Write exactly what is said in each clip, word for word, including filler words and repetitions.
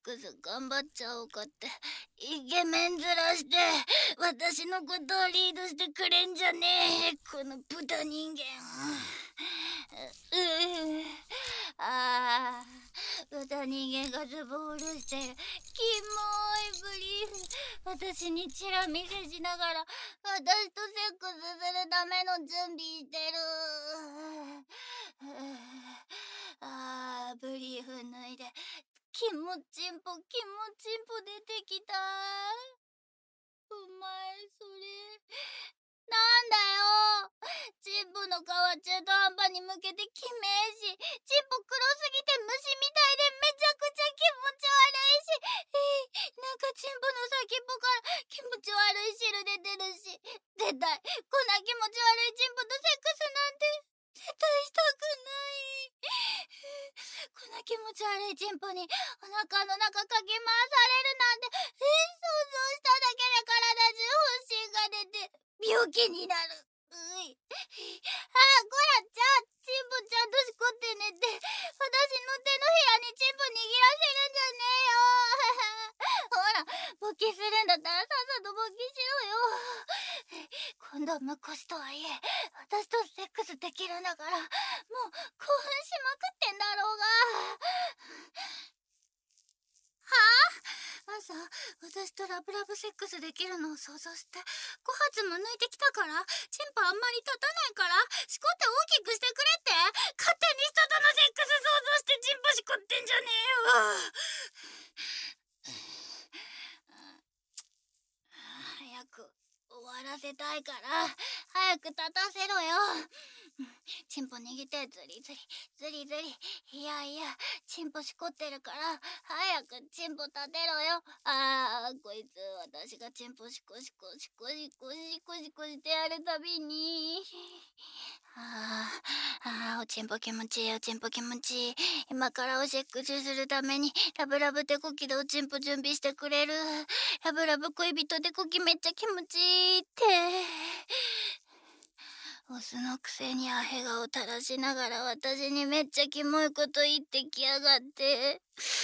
クス頑張っちゃおうかってイケメン面して私のことをリードしてくれんじゃねえ、この豚人間。ううああ豚人間がズボールしてる。キモいブリーフ、私にチラ見せしながら私とセックスするための準備してる。ああブリーフ脱いで気持ちんぽ気持ちんぽ出てきた。お前それなんだよ。チンポの皮中途半端に向けてきめえし、チンポ黒すぎて虫みたいでめちゃくちゃ気持ち悪いし、えー、なんかチンポの先っぽから気持ち悪い汁出てるし、絶対こんな気持ち悪いチンポとセックスなんて絶対したくない。こんな気持ち悪いチンポにお腹の中かき回されるなんて、えー、想像しただけで体中発疹が出て病気になる。うい。あ、こらちゃん、チンポちゃんとしこってねって、私の手のひらにチンポ握らせるんじゃねえよ。ほら、勃起するんだったらさっさと勃起しろよ。今度は婿とはいえ、私とセックスできるんだから、もう興奮しまくってんだろうが。はあ、朝私とラブラブセックスできるのを想像してご発も抜いてきたから、チンポあんまり立たないからしこって大きくしてくれって、勝手に人とのセックス想像してチンポしこってんじゃねえよ。早く終わらせたいから早く立たせろよ。チンポ握ってズリズリズリズリ、いやいやチンポしこってるから早くチンポ立てろよ。あーこいつ私がチンポシコシコシコシコシコシコしてやるたびに、あーあーおチンポ気持ちいい、おチンポ気持ちいい。今からおセックスするためにラブラブ手こきでおチンポ準備してくれる。ラブラブ恋人手こきめっちゃ気持ちいいって。オスのくせにアヘ顔垂らしながら私にめっちゃキモいこと言ってきやがって、本当に生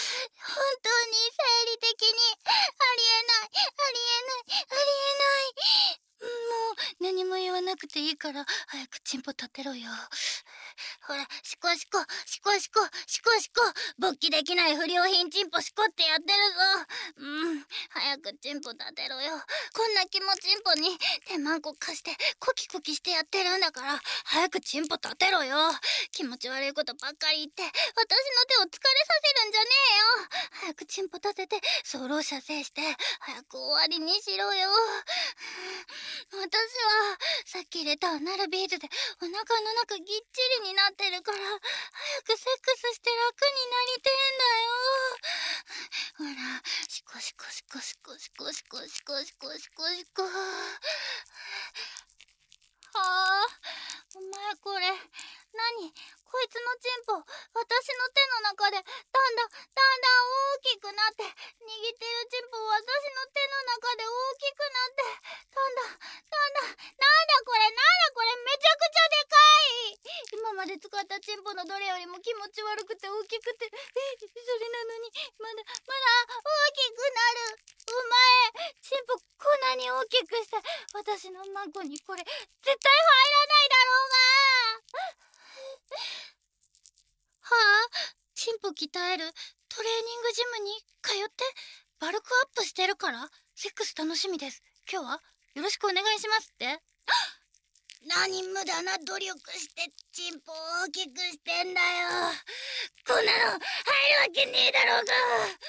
理的にありえないありえないありえない。もう何も言わなくていいから早くチンポ立てろよ。ほらシコシコシコシコシコシコ、勃起できない不良品チンポシコってやってるぞ。うん早くチンポ立てろよ。こんな気持ちんぽに手マンコ貸してコキコキしてやってるんだから早くチンポ立てろよ。気持ち悪いことばっかり言って私の手を疲れさせるんじゃねえよ。早くチンポ立てて早漏射精して早く終わりにしろよ。私はさっき入れたアナルビーズでお腹の中ぎっちりになってるから早くセックスして楽になりてえんだよ。ほらシコシコシコシコシコシコシコシコシコシコ。はあお前これ何、こいつのチンポ私の手の中でだんだんだんだん大きくなって、握ってるチンポ私の手の中で大きくなって、だんだんだんだん、なんだこれなんだこれ、めちゃくちゃでかい。今まで使ったチンポのどれよりも気持ち悪くて大きくて、えそれなのにまだまだ大きくなる。お前チンポこんなに大きくして私の孫にこれ絶対入らないだろうが。はあ、チンポ鍛えるトレーニングジムに通ってバルクアップしてるからセックス楽しみです。今日はよろしくお願いしますって。何無駄な努力してチンポを大きくしてんだよ。こんなの入るわけねえだろうが。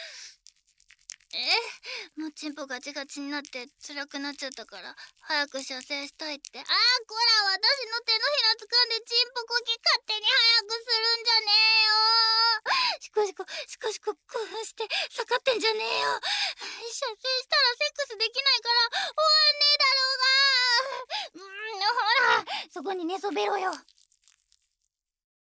えもうチンポガチガチになって辛くなっちゃったから早く射精したいって。あーこら私の手のひら掴んでチンポコキ勝手に早くするんじゃねえよ。シコシコシコシコ興奮して下がってんじゃねえよ。射精したらセックスできないから終わんねえだろうが。うんほらそこに寝そべろよ。